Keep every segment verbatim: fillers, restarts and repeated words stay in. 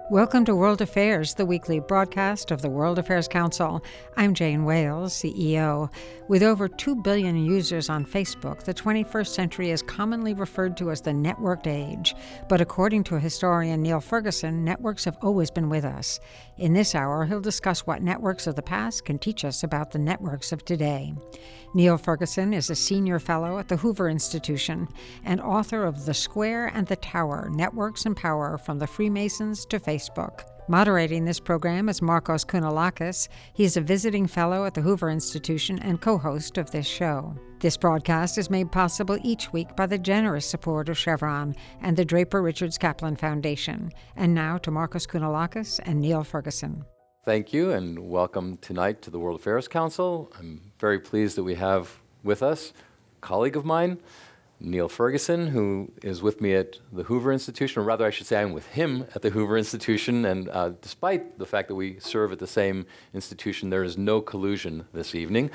Welcome to World Affairs, the weekly broadcast of the World Affairs Council. I'm Jane Wales, C E O. With over two billion users on Facebook, the twenty-first century is commonly referred to as the networked age. But according to historian Niall Ferguson, networks have always been with us. In this hour, he'll discuss what networks of the past can teach us about the networks of today. Niall Ferguson is a senior fellow at the Hoover Institution and author of The Square and the Tower, Networks and Power from the Freemasons to Facebook. Moderating this program is Markos Kounalakis. He is a visiting fellow at the Hoover Institution and co-host of this show. This broadcast is made possible each week by the generous support of Chevron and the Draper Richards Kaplan Foundation. And now to Markos Kounalakis and Niall Ferguson. Thank you, and welcome tonight to the World Affairs Council. I'm very pleased that we have with us a colleague of mine, Niall Ferguson, who is with me at the Hoover Institution, or rather I should say I'm with him at the Hoover Institution, and uh, despite the fact that we serve at the same institution, there is no collusion this evening.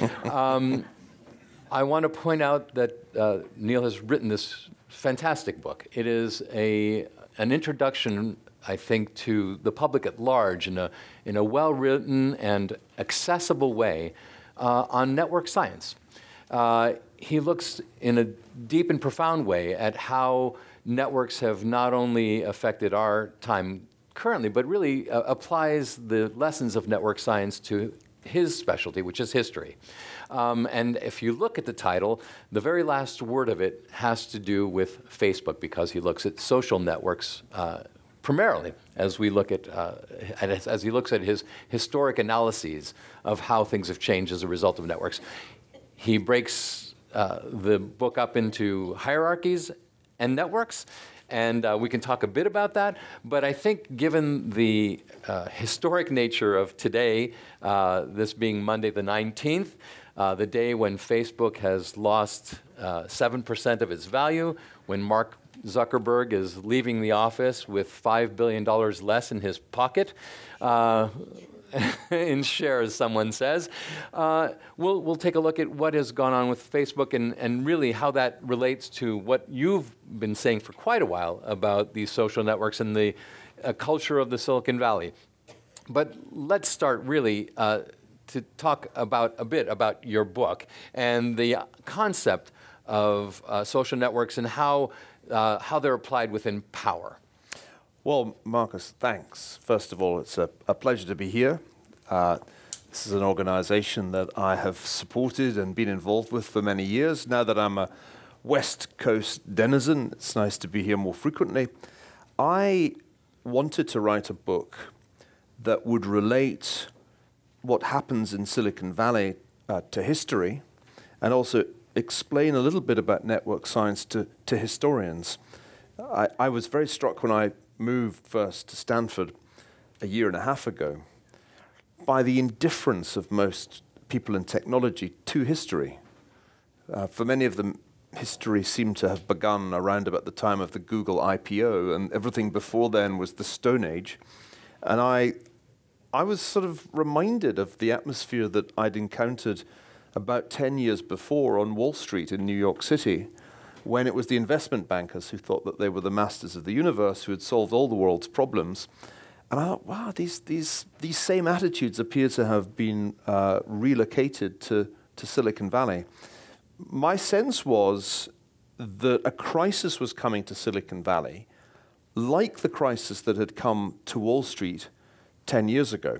um, I want to point out that uh, Niall has written this fantastic book. It is a an introduction, I think, to the public at large in a, in a well-written and accessible way uh, on network science. Uh, he looks in a deep and profound way at how networks have not only affected our time currently, but really uh, applies the lessons of network science to his specialty, which is history. Um, and if you look at the title, the very last word of it has to do with Facebook, because he looks at social networks uh, primarily as we look at, uh, at, as he looks at his historic analyses of how things have changed as a result of networks. He breaks uh, the book up into hierarchies and networks, and uh, we can talk a bit about that. But I think given the uh, historic nature of today, uh, this being Monday the nineteenth, uh, the day when Facebook has lost uh, seven percent of its value, when Mark Zuckerberg is leaving the office with five billion dollars less in his pocket, uh, in shares, someone says. Uh, we'll, we'll take a look at what has gone on with Facebook and, and really how that relates to what you've been saying for quite a while about these social networks and the uh, culture of the Silicon Valley. But let's start really uh, to talk about a bit about your book and the concept of uh, social networks and how, uh, how they're applied within power. Well, Marcus, thanks. First of all, it's a, a pleasure to be here. Uh, this is an organization that I have supported and been involved with for many years. Now that I'm a West Coast denizen, it's nice to be here more frequently. I wanted to write a book that would relate what happens in Silicon Valley uh, to history, and also explain a little bit about network science to, to historians. I, I was very struck when I moved first to Stanford a year and a half ago by the indifference of most people in technology to history. Uh, for many of them, history seemed to have begun around about the time of the Google I P O, and everything before then was the Stone Age. And I, I was sort of reminded of the atmosphere that I'd encountered about ten years before on Wall Street in New York City, when it was the investment bankers who thought that they were the masters of the universe, who had solved all the world's problems. And I thought, wow, these these these same attitudes appear to have been uh, relocated to, to Silicon Valley. My sense was that a crisis was coming to Silicon Valley, like the crisis that had come to Wall Street ten years ago.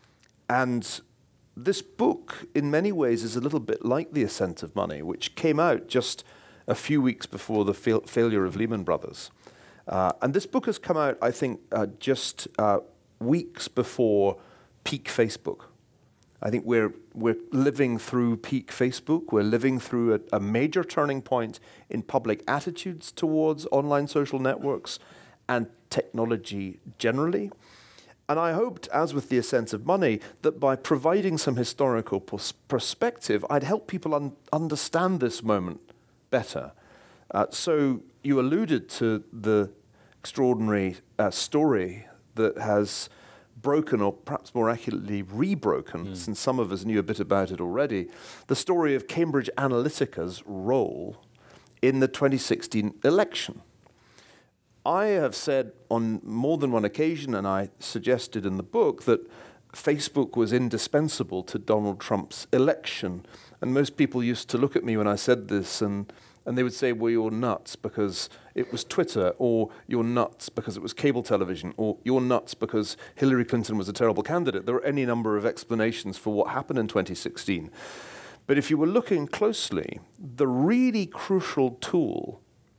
And this book, in many ways, is a little bit like The Ascent of Money, which came out just a few weeks before the fail- failure of Lehman Brothers. Uh, and this book has come out, I think, uh, just uh, weeks before peak Facebook. I think we're we're living through peak Facebook. We're living through a, a major turning point in public attitudes towards online social networks and technology generally. And I hoped, as with The Ascent of Money, that by providing some historical pers- perspective, I'd help people un- understand this moment better. Uh, so you alluded to the extraordinary uh, story that has broken, or perhaps more accurately rebroken, mm. since some of us knew a bit about it already, the story of Cambridge Analytica's role in the twenty sixteen election. I have said on more than one occasion, and I suggested in the book, that Facebook was indispensable to Donald Trump's election. And most people used to look at me when I said this, and, and they would say, well, you're nuts because it was Twitter, or you're nuts because it was cable television, or you're nuts because Hillary Clinton was a terrible candidate. There are any number of explanations for what happened in twenty sixteen. But if you were looking closely, the really crucial tool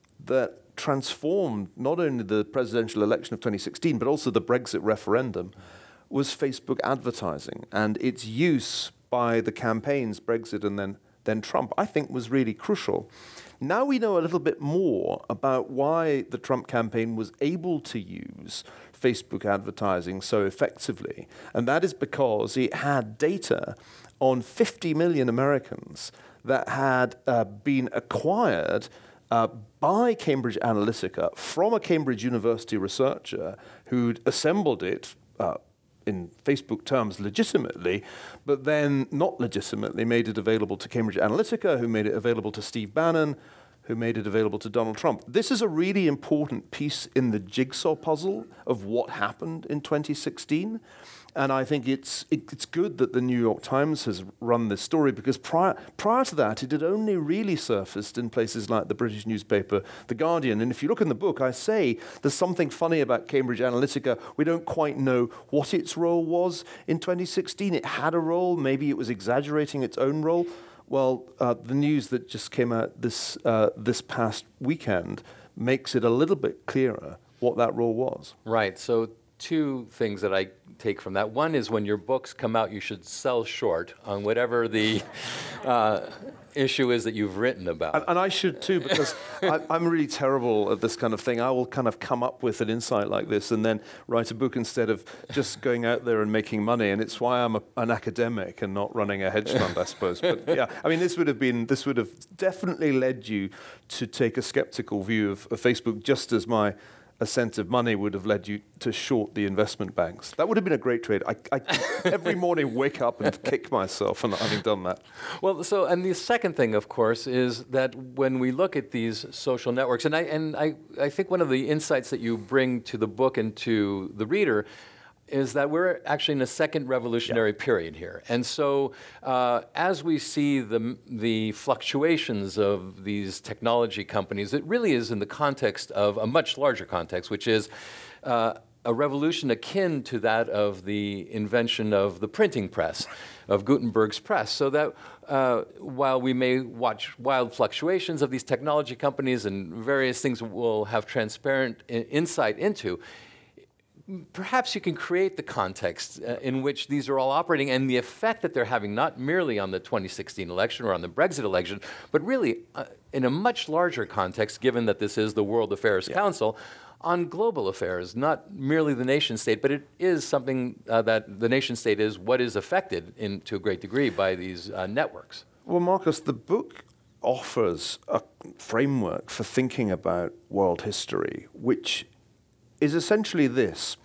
that transformed not only the presidential election of twenty sixteen, but also the Brexit referendum, was Facebook advertising. And its use by the campaigns, Brexit and then, then Trump, I think was really crucial. Now we know a little bit more about why the Trump campaign was able to use Facebook advertising so effectively. And that is because it had data on fifty million Americans that had uh, been acquired uh, by Cambridge Analytica from a Cambridge University researcher who'd assembled it uh, in Facebook terms legitimately, but then not legitimately made it available to Cambridge Analytica, who made it available to Steve Bannon, who made it available to Donald Trump. This is a really important piece in the jigsaw puzzle of what happened in twenty sixteen. And I think it's it, it's good that the New York Times has run this story, because prior, prior to that, it had only really surfaced in places like the British newspaper The Guardian. And if you look in the book, I say there's something funny about Cambridge Analytica. We don't quite know what its role was in twenty sixteen. It had a role. Maybe it was exaggerating its own role. Well, uh, the news that just came out this uh, this past weekend makes it a little bit clearer what that role was. Right. So two things that I take from that. One is when your books come out, you should sell short on whatever the uh, issue is that you've written about. And, and I should too, because I, I'm really terrible at this kind of thing. I will kind of come up with an insight like this and then write a book instead of just going out there and making money. And it's why I'm a, an academic and not running a hedge fund, I suppose. But yeah, I mean, this would have been, this would have definitely led you to take a skeptical view of, of Facebook, just as my ascent of money would have led you to short the investment banks. That would have been a great trade. I, I every morning wake up and kick myself for not having done that. Well, so, and the second thing, of course, is that when we look at these social networks, and I and I, I think one of the insights that you bring to the book and to the reader is that we're actually in a second revolutionary yeah. period here. And so uh, as we see the, the fluctuations of these technology companies, it really is in the context of a much larger context, which is uh, a revolution akin to that of the invention of the printing press, of Gutenberg's press. So that uh, while we may watch wild fluctuations of these technology companies and various things we'll have transparent I- insight into, perhaps you can create the context uh, in which these are all operating and the effect that they're having, not merely on the twenty sixteen election or on the Brexit election, but really uh, in a much larger context, given that this is the World Affairs yeah. Council, on global affairs, not merely the nation state, but it is something uh, that the nation state is what is affected in, to a great degree by these uh, networks. Well, Marcus, the book offers a framework for thinking about world history, which is essentially this.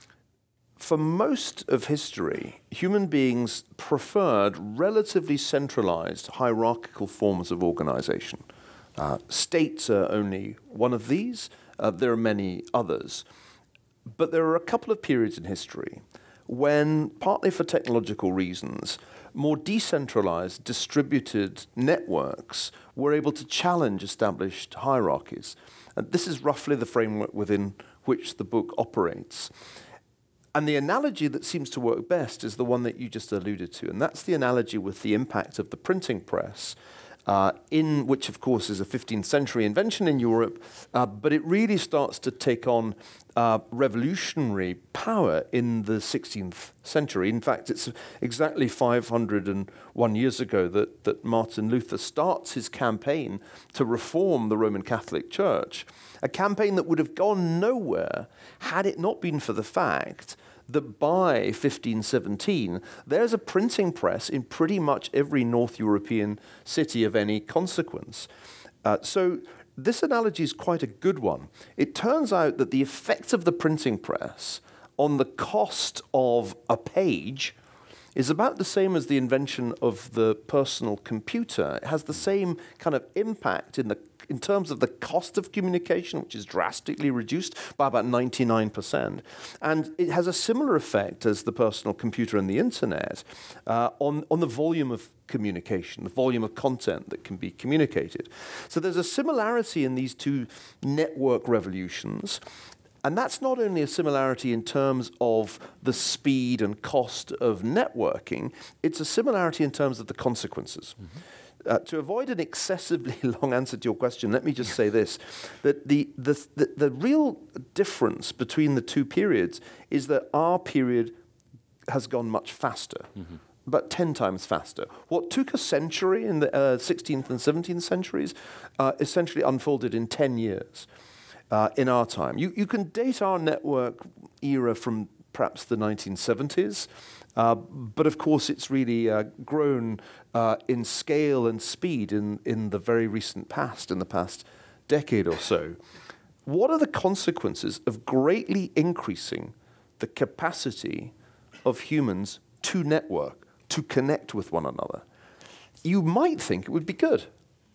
For most of history, human beings preferred relatively centralized hierarchical forms of organization. Uh, states are only one of these. Uh, there are many others. But there are a couple of periods in history when, partly for technological reasons, more decentralized, distributed networks were able to challenge established hierarchies. And this is roughly the framework within which the book operates. And the analogy that seems to work best is the one that you just alluded to, and that's the analogy with the impact of the printing press, uh, in which, of course, is a fifteenth century invention in Europe, uh, but it really starts to take on uh, revolutionary power in the sixteenth century. In fact, it's exactly five hundred one years ago that, that Martin Luther starts his campaign to reform the Roman Catholic Church, a campaign that would have gone nowhere had it not been for the fact that by fifteen seventeen, there's a printing press in pretty much every North European city of any consequence. Uh, so this analogy is quite a good one. It turns out that the effect of the printing press on the cost of a page is about the same as the invention of the personal computer. It has the same kind of impact in the in terms of the cost of communication, which is drastically reduced by about ninety-nine percent. And it has a similar effect as the personal computer and the internet uh, on, on the volume of communication, the volume of content that can be communicated. So there's a similarity in these two network revolutions. And that's not only a similarity in terms of the speed and cost of networking, it's a similarity in terms of the consequences. Mm-hmm. Uh, to avoid an excessively long answer to your question, let me just say this, that the, the, the, the real difference between the two periods is that our period has gone much faster. Mm-hmm. About ten times faster. What took a century in the uh, sixteenth and seventeenth centuries uh, essentially unfolded in ten years. Uh, in our time. You, you can date our network era from perhaps the nineteen seventies, uh, but of course it's really uh, grown uh, in scale and speed in, in the very recent past, in the past decade or so. What are the consequences of greatly increasing the capacity of humans to network, to connect with one another? You might think it would be good.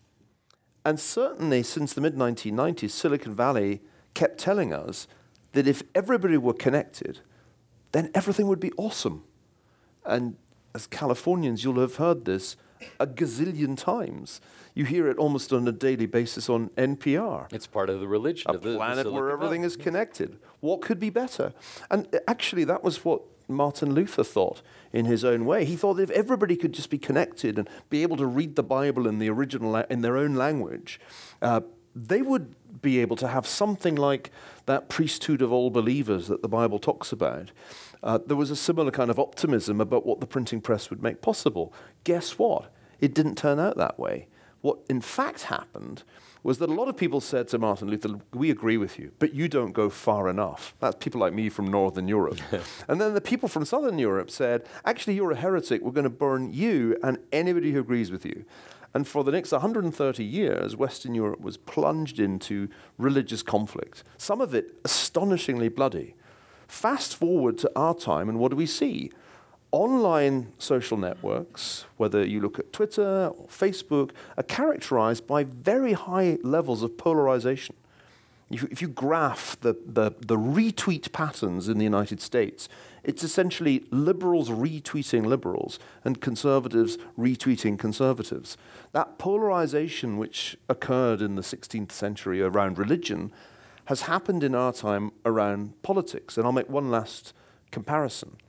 And certainly since the mid nineteen nineties, Silicon Valley kept telling us that if everybody were connected, then everything would be awesome. And as Californians, you'll have heard this a gazillion times. You hear it almost on a daily basis on N P R. It's part of the religion a of the planet the where everything Valley. is connected. What could be better? And actually, that was what Martin Luther thought in his own way. He thought if everybody could just be connected and be able to read the Bible in the original, la- in their own language, uh, they would be able to have something like that priesthood of all believers that the Bible talks about. Uh, there was a similar kind of optimism about what the printing press would make possible. Guess what? It didn't turn out that way. What in fact happened was that a lot of people said to Martin Luther, we agree with you, but you don't go far enough. That's people like me from Northern Europe. And then the people from Southern Europe said, actually, you're a heretic. We're going to burn you and anybody who agrees with you. And for the next one hundred thirty years, Western Europe was plunged into religious conflict, some of it astonishingly bloody. Fast forward to our time, and what do we see? Online social networks, whether you look at Twitter or Facebook, are characterized by very high levels of polarization. If you, if you graph the, the, the retweet patterns in the United States, it's essentially liberals retweeting liberals and conservatives retweeting conservatives. That polarization which occurred in the sixteenth century around religion has happened in our time around politics. And I'll make one last comparison.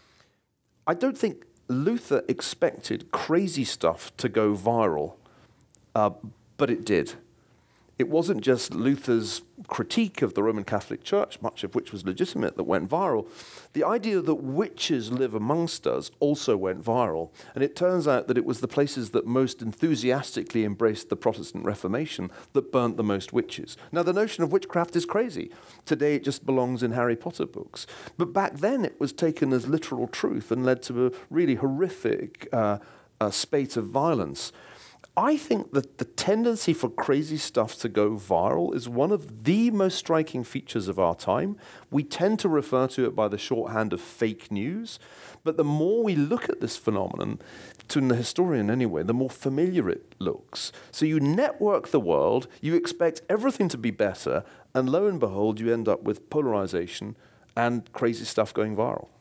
I don't think Luther expected crazy stuff to go viral, uh, but it did. It wasn't just Luther's critique of the Roman Catholic Church, much of which was legitimate, that went viral. The idea that witches live amongst us also went viral. And it turns out that it was the places that most enthusiastically embraced the Protestant Reformation that burnt the most witches. Now, the notion of witchcraft is crazy. Today, it just belongs in Harry Potter books. But back then, it was taken as literal truth and led to a really horrific uh, uh, spate of violence. I think that the tendency for crazy stuff to go viral is one of the most striking features of our time. We tend to refer to it by the shorthand of fake news, but the more we look at this phenomenon, to the historian anyway, the more familiar it looks. So you network the world, you expect everything to be better, and lo and behold, you end up with polarization and crazy stuff going viral.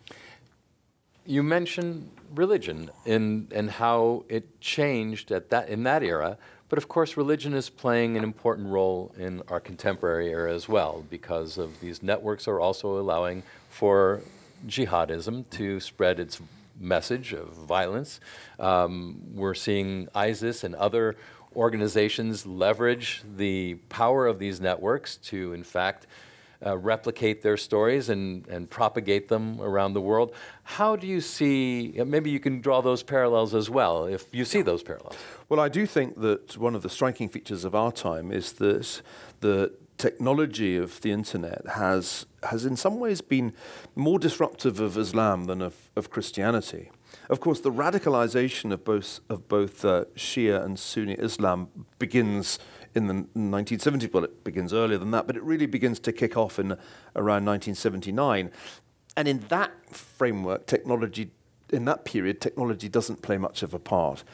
You mentioned religion in, and how it changed at that in that era, but of course religion is playing an important role in our contemporary era as well, because of these networks are also allowing for jihadism to spread its message of violence. Um, we're seeing ISIS and other organizations leverage the power of these networks to, in fact, Uh, replicate their stories and, and propagate them around the world. How do you see, maybe you can draw those parallels as well, if you see those parallels? Well, I do think that one of the striking features of our time is that the technology of the internet has, has in some ways been more disruptive of Islam than of, of Christianity. Of course, the radicalization of both, of both uh, Shia and Sunni Islam begins in the nineteen seventies, well, it begins earlier than that, but it really begins to kick off in around nineteen seventy-nine. And in that framework, technology, in that period, technology doesn't play much of a part.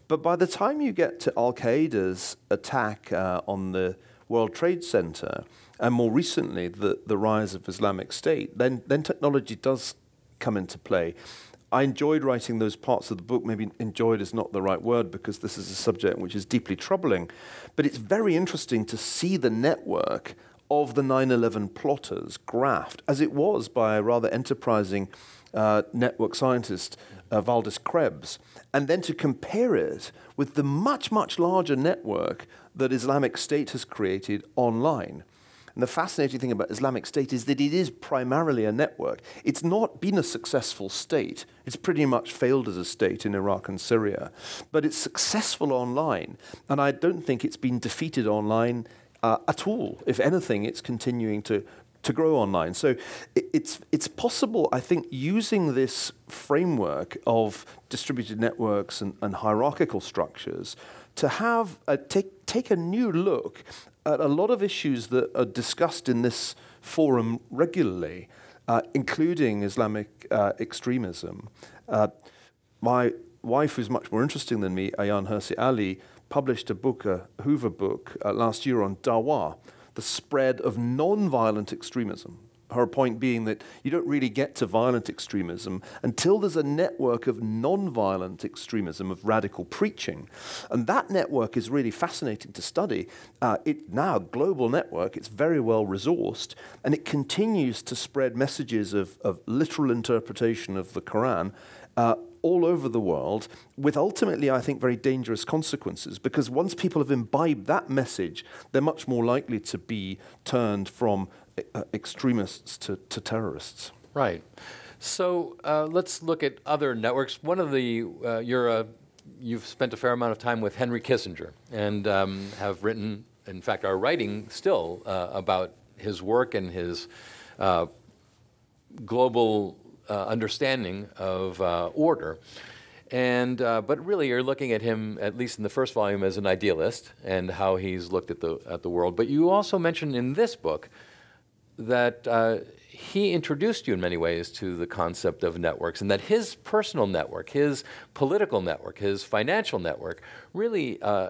But by the time you get to Al-Qaeda's attack uh, on the World Trade Center, and more recently the, the rise of Islamic State, then, then technology does come into play. I enjoyed writing those parts of the book. Maybe enjoyed is not the right word because this is a subject which is deeply troubling. But it's very interesting to see the network of the nine eleven plotters graphed, as it was by a rather enterprising uh, network scientist, uh, Valdis Krebs, and then to compare it with the much, much larger network that Islamic State has created online. And the fascinating thing about Islamic State is that it is primarily a network. It's not been a successful state. It's pretty much failed as a state in Iraq and Syria. But it's successful online, and I don't think it's been defeated online uh, at all. If anything, it's continuing to, to grow online. So it, it's, it's possible, I think, using this framework of distributed networks and, and hierarchical structures to have a, take, take a new look at a lot of issues that are discussed in this forum regularly, uh, including Islamic uh, extremism. Uh, my wife, who's much more interesting than me, Ayaan Hirsi Ali, published a book, a Hoover book, uh, last year on Dawah, the spread of non-violent extremism. Her point being that you don't really get to violent extremism until there's a network of non-violent extremism, of radical preaching. And that network is really fascinating to study. Uh, it's now a global network. It's very well resourced. And it continues to spread messages of, of literal interpretation of the Quran uh, all over the world, with ultimately, I think, very dangerous consequences. Because once people have imbibed that message, they're much more likely to be turned from Uh, extremists to, to terrorists. Right. So uh, let's look at other networks. One of the, uh, you're a, you've spent a fair amount of time with Henry Kissinger and um, have written, in fact, are writing still uh, about his work and his uh, global uh, understanding of uh, order. And, uh, but really you're looking at him, at least in the first volume, as an idealist and how he's looked at the, at the world. But you also mentioned in this book that uh, he introduced you in many ways to the concept of networks, and that his personal network, his political network, his financial network really uh,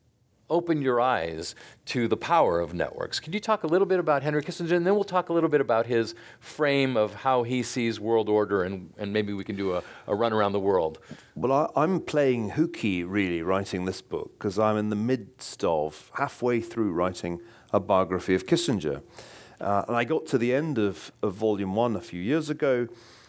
opened your eyes to the power of networks. Could you talk a little bit about Henry Kissinger, and then we'll talk a little bit about his frame of how he sees world order, and, and maybe we can do a, a run around the world. Well, I, I'm playing hooky, really, writing this book, because I'm in the midst of, halfway through writing a biography of Kissinger. Uh, and I got to the end of, of volume one a few years ago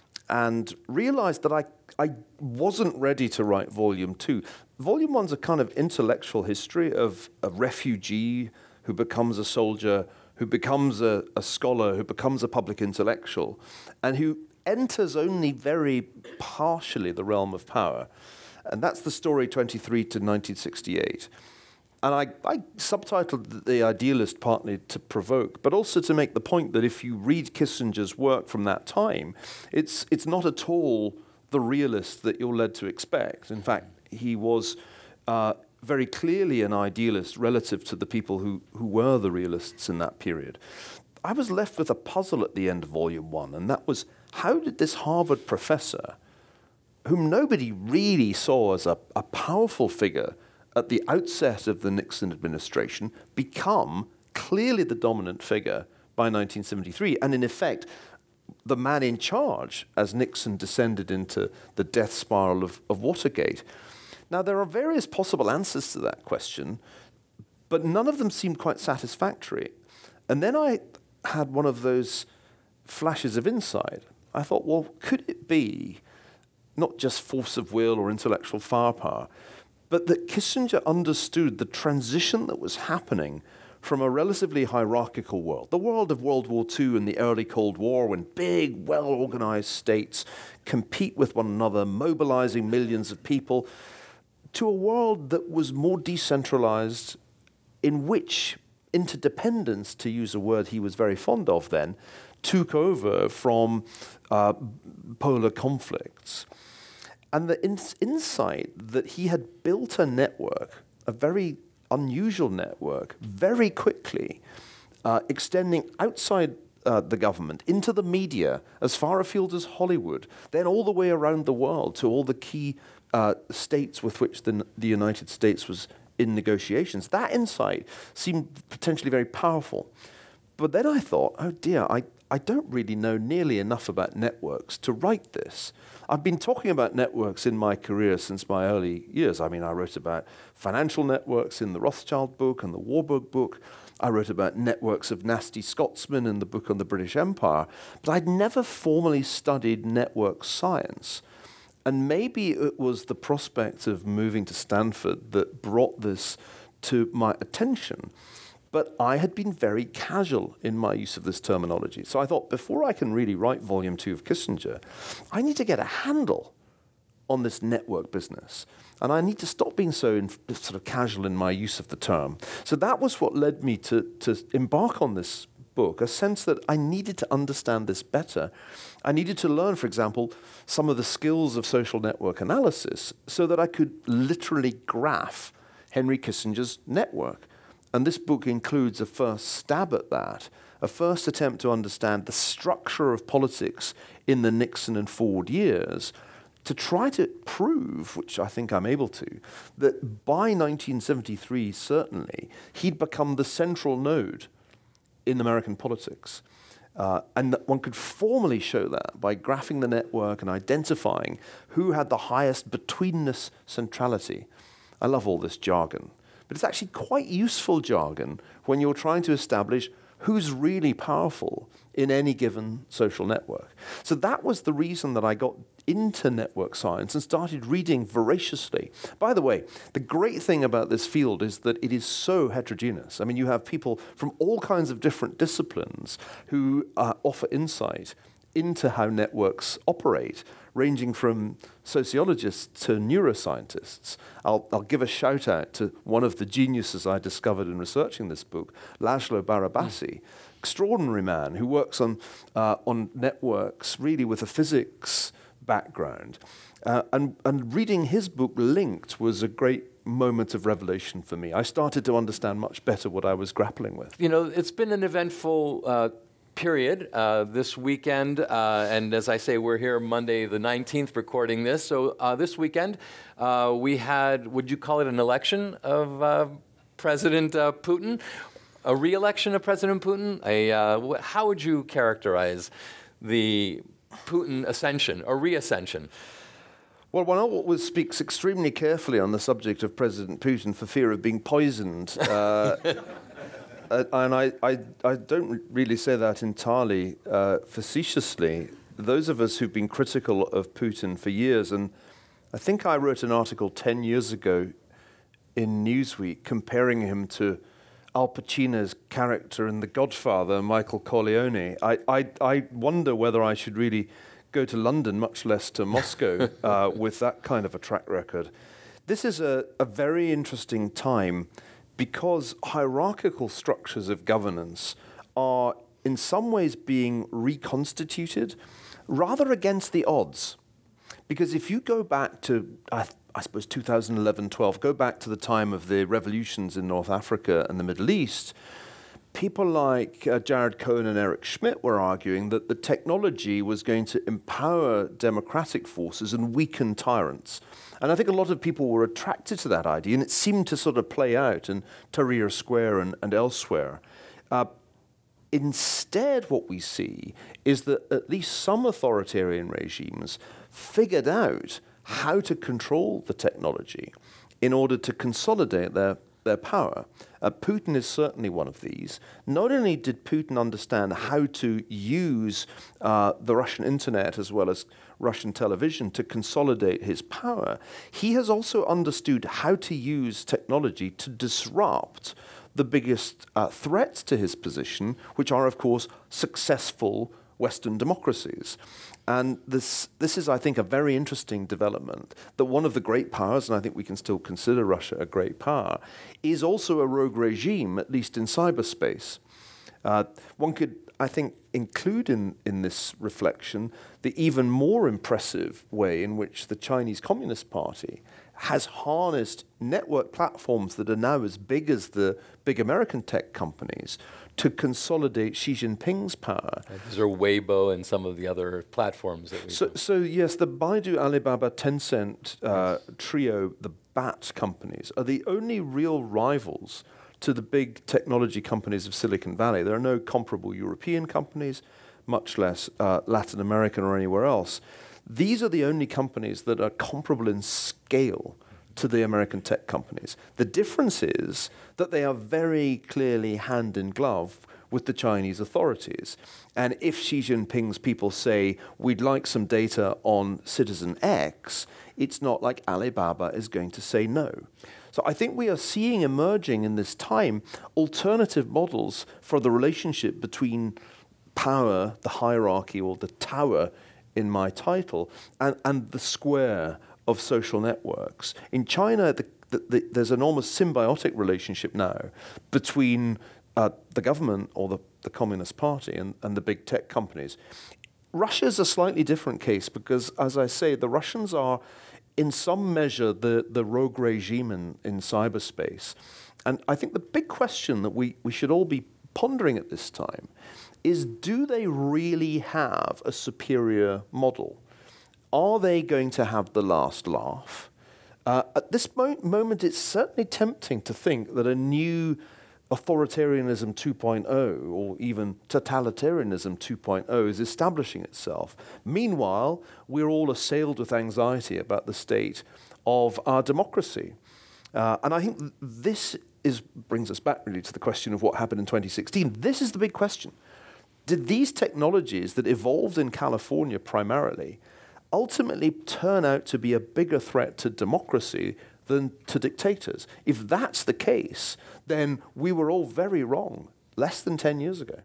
and realized that I, I wasn't ready to write volume two. Volume one's a kind of intellectual history of a refugee who becomes a soldier, who becomes a, a scholar, who becomes a public intellectual, and who enters only very partially the realm of power. And that's the story twenty-three to nineteen sixty-eight. And I, I subtitled The Idealist partly to provoke, but also to make the point that if you read Kissinger's work from that time, it's, it's not at all the realist that you're led to expect. In fact, he was uh, very clearly an idealist relative to the people who, who were the realists in that period. I was left with a puzzle at the end of volume one, and that was, how did this Harvard professor, whom nobody really saw as a, a powerful figure at the outset of the Nixon administration, become clearly the dominant figure by nineteen seventy-three, and in effect, the man in charge as Nixon descended into the death spiral of, of Watergate? Now, there are various possible answers to that question, but none of them seemed quite satisfactory. And then I had one of those flashes of insight. I thought, well, could it be not just force of will or intellectual firepower, but that Kissinger understood the transition that was happening from a relatively hierarchical world, the world of World War Two and the early Cold War, when big, well-organized states compete with one another, mobilizing millions of people, to a world that was more decentralized, in which interdependence, to use a word he was very fond of then, took over from uh, polar conflicts. And the ins- insight that he had built a network, a very unusual network, very quickly, uh, extending outside uh, the government, into the media, as far afield as Hollywood, then all the way around the world to all the key uh, states with which the, the United States was in negotiations. That insight seemed potentially very powerful. But then I thought, oh dear, I, I don't really know nearly enough about networks to write this. I've been talking about networks in my career since my early years. I mean, I wrote about financial networks in the Rothschild book and the Warburg book. I wrote about networks of nasty Scotsmen in the book on the British Empire. But I'd never formally studied network science. And maybe it was the prospect of moving to Stanford that brought this to my attention. But I had been very casual in my use of this terminology. So I thought, before I can really write volume two of Kissinger, I need to get a handle on this network business. And I need to stop being so in, sort of casual in my use of the term. So that was what led me to, to embark on this book, a sense that I needed to understand this better. I needed to learn, for example, some of the skills of social network analysis so that I could literally graph Henry Kissinger's network. And this book includes a first stab at that, a first attempt to understand the structure of politics in the Nixon and Ford years, to try to prove, which I think I'm able to, that by nineteen seventy-three, certainly, he'd become the central node in American politics. Uh, and that one could formally show that by graphing the network and identifying who had the highest betweenness centrality. I love all this jargon. But it's actually quite useful jargon when you're trying to establish who's really powerful in any given social network. So that was the reason that I got into network science and started reading voraciously. By the way, the great thing about this field is that it is so heterogeneous. I mean, you have people from all kinds of different disciplines who uh, offer insight into how networks operate, ranging from sociologists to neuroscientists. I'll, I'll give a shout out to one of the geniuses I discovered in researching this book, Laszlo Barabasi, mm. extraordinary man who works on, uh, on networks really with a physics background. Uh, and, and reading his book, Linked, was a great moment of revelation for me. I started to understand much better what I was grappling with. You know, it's been an eventful uh, period uh, this weekend, uh, and as I say, we're here Monday the nineteenth recording this. So uh, this weekend, uh, we had, would you call it an election of uh, President uh, Putin? A re-election of President Putin? A, uh, how would you characterize the Putin ascension or re-ascension? Well, one always speaks extremely carefully on the subject of President Putin for fear of being poisoned. Uh, Uh, and I, I, I don't really say that entirely uh, facetiously. Those of us who've been critical of Putin for years, and I think I wrote an article ten years ago in Newsweek comparing him to Al Pacino's character in The Godfather, Michael Corleone. I, I, I wonder whether I should really go to London, much less to Moscow, uh, with that kind of a track record. This is a, a very interesting time, because hierarchical structures of governance are in some ways being reconstituted rather against the odds. Because if you go back to, I, I suppose, two thousand eleven twelve, go back to the time of the revolutions in North Africa and the Middle East, people like uh, Jared Cohen and Eric Schmidt were arguing that the technology was going to empower democratic forces and weaken tyrants. And I think a lot of people were attracted to that idea, and it seemed to sort of play out in Tahrir Square and, and elsewhere. Uh, instead, what we see is that at least some authoritarian regimes figured out how to control the technology in order to consolidate their, their power. Uh, Putin is certainly one of these. Not only did Putin understand how to use uh, the Russian internet as well as Russian television to consolidate his power, he has also understood how to use technology to disrupt the biggest uh, threats to his position, which are, of course, successful Western democracies. And this, this is, I think, a very interesting development, that one of the great powers, and I think we can still consider Russia a great power, is also a rogue regime, at least in cyberspace. Uh, one could, I think, include in, in this reflection the even more impressive way in which the Chinese Communist Party has harnessed network platforms that are now as big as the big American tech companies to consolidate Xi Jinping's power. These are Weibo and some of the other platforms that we. So, so yes, the Baidu, Alibaba, Tencent uh, trio, the Bat companies, are the only real rivals to the big technology companies of Silicon Valley. There are no comparable European companies, much less uh, Latin American or anywhere else. These are the only companies that are comparable in scale to the American tech companies. The difference is that they are very clearly hand in glove with the Chinese authorities. And if Xi Jinping's people say, we'd like some data on citizen X, it's not like Alibaba is going to say no. So I think we are seeing emerging in this time alternative models for the relationship between power, the hierarchy, or the tower in my title, and, and the square of social networks. In China, the, the, the, there's an almost symbiotic relationship now between uh, the government or the, the Communist Party and, and the big tech companies. Russia's a slightly different case because, as I say, the Russians are, in some measure, the, the rogue regime in, in cyberspace. And I think the big question that we, we should all be pondering at this time is, do they really have a superior model? Are they going to have the last laugh? Uh, at this mo- moment, it's certainly tempting to think that a new authoritarianism two point oh or even totalitarianism two point oh is establishing itself. Meanwhile, we're all assailed with anxiety about the state of our democracy. Uh, and I think th- this is brings us back really to the question of what happened in twenty sixteen. This is the big question. Did these technologies that evolved in California primarily ultimately turn out to be a bigger threat to democracy than to dictators? If that's the case, then we were all very wrong less than ten years ago.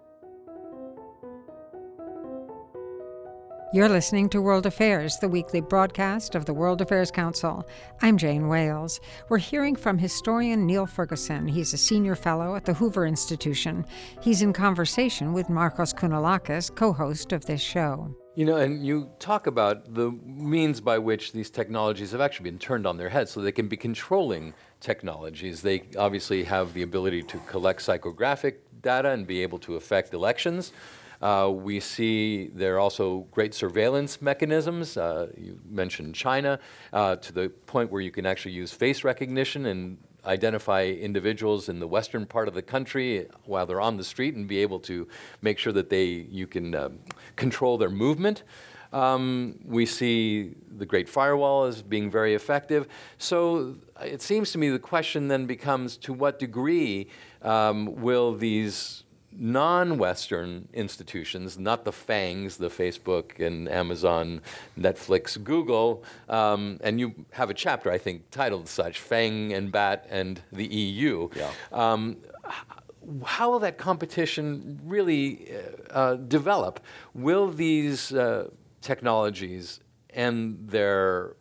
You're listening to World Affairs, the weekly broadcast of the World Affairs Council. I'm Jane Wales. We're hearing from historian Niall Ferguson. He's a senior fellow at the Hoover Institution. He's in conversation with Markos Kounalakis, co-host of this show. You know, and you talk about the means by which these technologies have actually been turned on their heads so they can be controlling technologies. They obviously have the ability to collect psychographic data and be able to affect elections. Uh, we see there are also great surveillance mechanisms. Uh, you mentioned China, uh, to the point where you can actually use face recognition and identify individuals in the western part of the country while they're on the street and be able to make sure that they you can uh, control their movement. Um, we see the Great Firewall as being very effective. So it seems to me the question then becomes, to what degree um, will these non-Western institutions, not the FANGs, the Facebook and Amazon, Netflix, Google, um, and you have a chapter, I think, titled such, FANG and BAT and the E U. Yeah. Um, how will that competition really uh, develop? Will these uh, technologies and their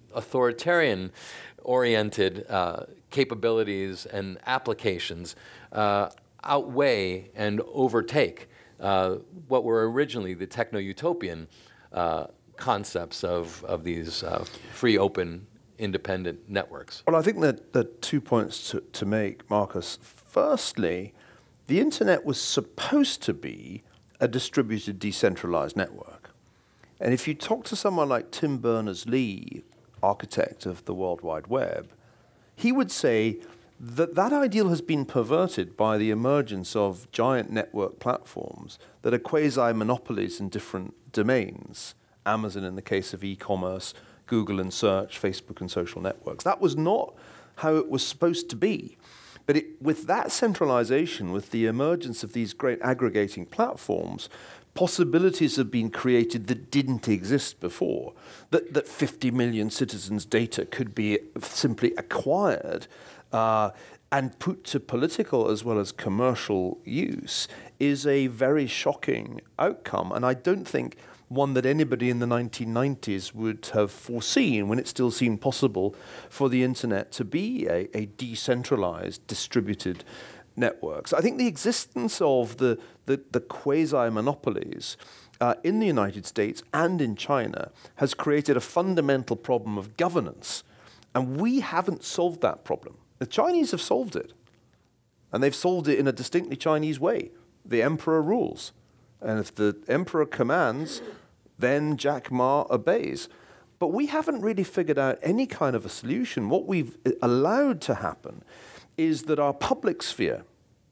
authoritarian-oriented uh, capabilities and applications uh, outweigh and overtake uh, what were originally the techno-utopian uh, concepts of, of these uh, free, open, independent networks? Well, I think that there are two points to, to make, Marcus. Firstly, the internet was supposed to be a distributed, decentralized network. And if you talk to someone like Tim Berners-Lee, architect of the World Wide Web, he would say that that ideal has been perverted by the emergence of giant network platforms that are quasi-monopolies in different domains. Amazon in the case of e-commerce, Google in search, Facebook and social networks. That was not how it was supposed to be. But it, with that centralization, with the emergence of these great aggregating platforms, possibilities have been created that didn't exist before. That, that fifty million citizens' data could be simply acquired Uh, and put to political as well as commercial use is a very shocking outcome. And I don't think one that anybody in the nineteen nineties would have foreseen, when it still seemed possible for the internet to be a, a decentralized, distributed network. So I think the existence of the, the, the quasi-monopolies uh, in the United States and in China has created a fundamental problem of governance And we haven't solved that problem. The Chinese have solved it. And they've solved it in a distinctly Chinese way. The emperor rules. And if the emperor commands, then Jack Ma obeys. But we haven't really figured out any kind of a solution. What we've allowed to happen is that our public sphere,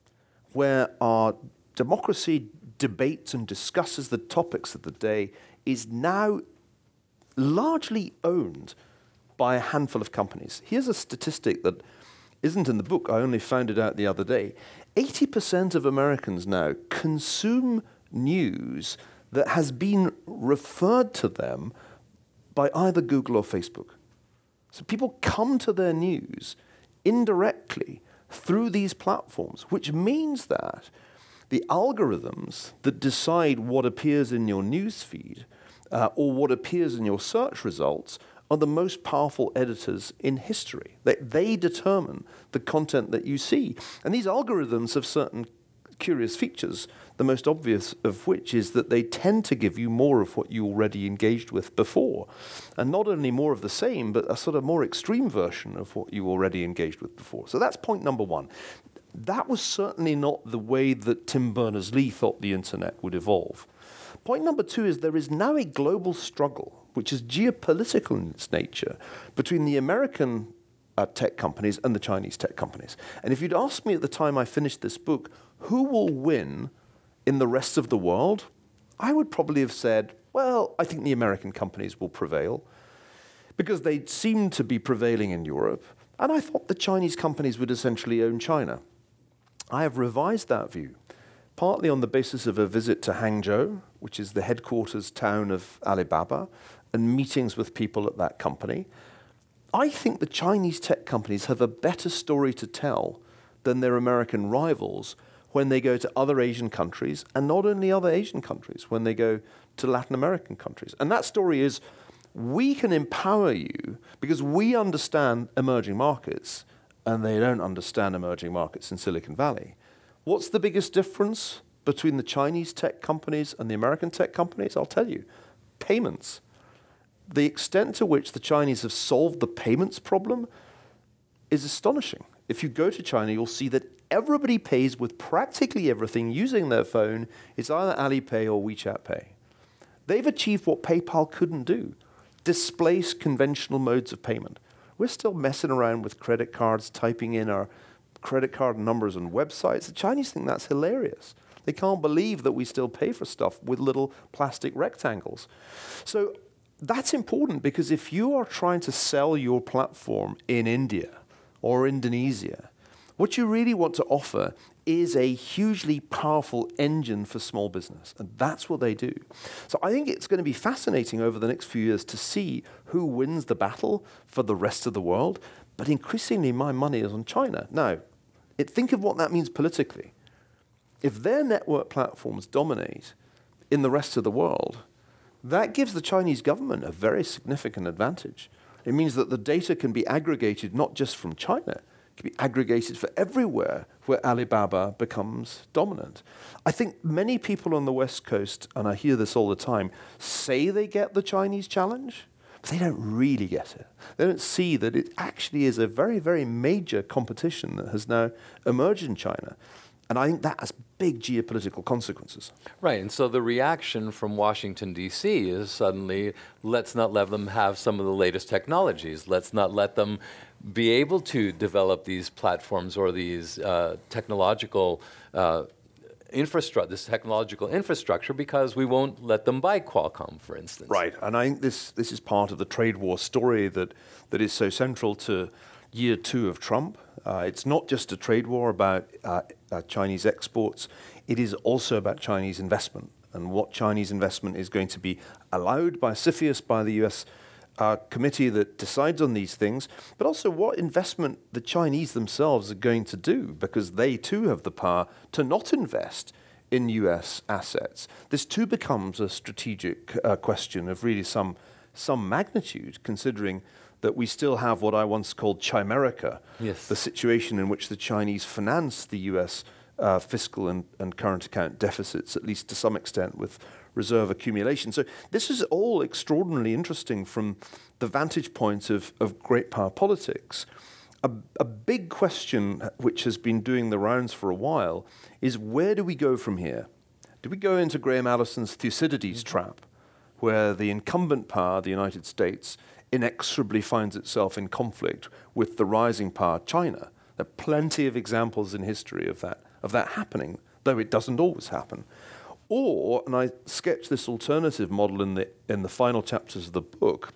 where our democracy debates and discusses the topics of the day, is now largely owned by a handful of companies. Here's a statistic that isn't in the book. I only found it out the other day. eighty percent of Americans now consume news that has been referred to them by either Google or Facebook. So people come to their news indirectly through these platforms, which means that the algorithms that decide what appears in your news feed uh, or what appears in your search results are the most powerful editors in history. They, they determine the content that you see. And these algorithms have certain curious features, the most obvious of which is that they tend to give you more of what you already engaged with before. And not only more of the same, but a sort of more extreme version of what you already engaged with before. So that's point number one. That was certainly not the way that Tim Berners-Lee thought the internet would evolve. Point number two is there is now a global struggle, which is geopolitical in its nature, between the American uh, tech companies and the Chinese tech companies. And if you'd asked me at the time I finished this book, who will win in the rest of the world, I would probably have said, well, I think the American companies will prevail, because they seem to be prevailing in Europe, and I thought the Chinese companies would essentially own China. I have revised that view, partly on the basis of a visit to Hangzhou, which is the headquarters town of Alibaba, and meetings with people at that company. I think the Chinese tech companies have a better story to tell than their American rivals when they go to other Asian countries, and not only other Asian countries, when they go to Latin American countries. And that story is, we can empower you because we understand emerging markets, and they don't understand emerging markets in Silicon Valley. What's the biggest difference between the Chinese tech companies and the American tech companies? I'll tell you, payments. The extent to which the Chinese have solved the payments problem is astonishing. If you go to China, you'll see that everybody pays with practically everything using their phone. It's either Alipay or WeChat Pay. They've achieved what PayPal couldn't do, displace conventional modes of payment. We're still messing around with credit cards, typing in our credit card numbers on websites. The Chinese think that's hilarious. They can't believe that we still pay for stuff with little plastic rectangles. So that's important, because if you are trying to sell your platform in India or Indonesia, what you really want to offer is a hugely powerful engine for small business, and that's what they do. So I think it's going to be fascinating over the next few years to see who wins the battle for the rest of the world, but increasingly my money is on China. Now, it, think of what that means politically. If their network platforms dominate in the rest of the world, that gives the Chinese government a very significant advantage. It means that the data can be aggregated not just from China, it can be aggregated for everywhere where Alibaba becomes dominant. I think many people on the West Coast, and I hear this all the time, say they get the Chinese challenge, but they don't really get it. They don't see that it actually is a very, very major competition that has now emerged in China. And I think that has big geopolitical consequences. Right, and so the reaction from Washington, D C is suddenly, let's not let them have some of the latest technologies. Let's not let them be able to develop these platforms or these uh, technological uh, infrastructure, this technological infrastructure, because we won't let them buy Qualcomm, for instance. Right, and I think this, this is part of the trade war story that, that is so central to year two of Trump. Uh, it's not just a trade war about uh, uh, Chinese exports. It is also about Chinese investment and what Chinese investment is going to be allowed by CFIUS, by the U S uh, committee that decides on these things, but also what investment the Chinese themselves are going to do, because they too have the power to not invest in U S assets. This too becomes a strategic uh, question of really some, some magnitude, considering that we still have what I once called Chimerica, yes. the situation in which the Chinese finance the U S uh, fiscal and, and current account deficits, at least to some extent, with reserve accumulation. So this is all extraordinarily interesting from the vantage point of, of great power politics. A, a big question which has been doing the rounds for a while is, where do we go from here? Do we go into Graham Allison's Thucydides trap, where the incumbent power, the United States, inexorably finds itself in conflict with the rising power, China? There are plenty of examples in history of that, of that happening, though it doesn't always happen. Or, and I sketch this alternative model in the, in the final chapters of the book,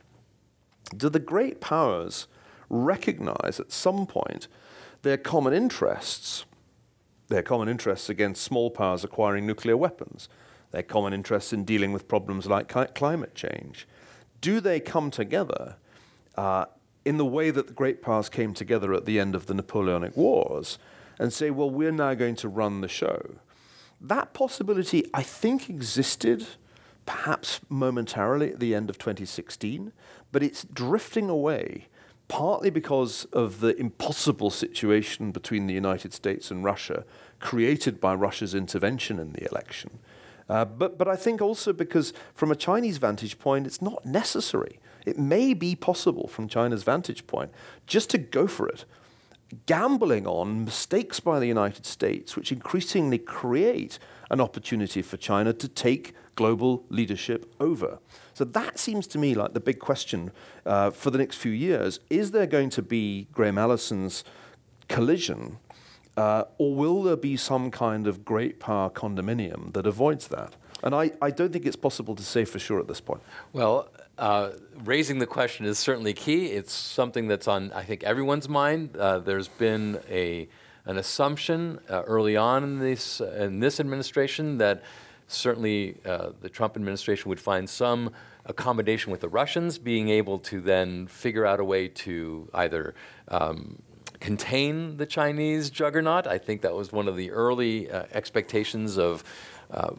do the great powers recognize at some point their common interests, their common interests against small powers acquiring nuclear weapons, their common interests in dealing with problems like ki- climate change? Do they come together uh, in the way that the great powers came together at the end of the Napoleonic Wars and say, well, we're now going to run the show? That possibility, I think, existed perhaps momentarily at the end of twenty sixteen, but it's drifting away, partly because of the impossible situation between the United States and Russia created by Russia's intervention in the election. Uh, but, but I think also because from a Chinese vantage point, it's not necessary. It may be possible from China's vantage point just to go for it, gambling on mistakes by the United States, which increasingly create an opportunity for China to take global leadership over. So that seems to me like the big question uh, for the next few years. Is there going to be Graham Allison's collision, uh, or will there be some kind of great power condominium that avoids that? And I, I don't think it's possible to say for sure at this point. Well, uh, raising the question is certainly key. It's something that's on, I think, everyone's mind. Uh, there's been a an assumption uh, early on in this uh, in this administration that certainly uh, the Trump administration would find some accommodation with the Russians, being able to then figure out a way to either um, contain the Chinese juggernaut. I think that was one of the early uh, expectations of uh,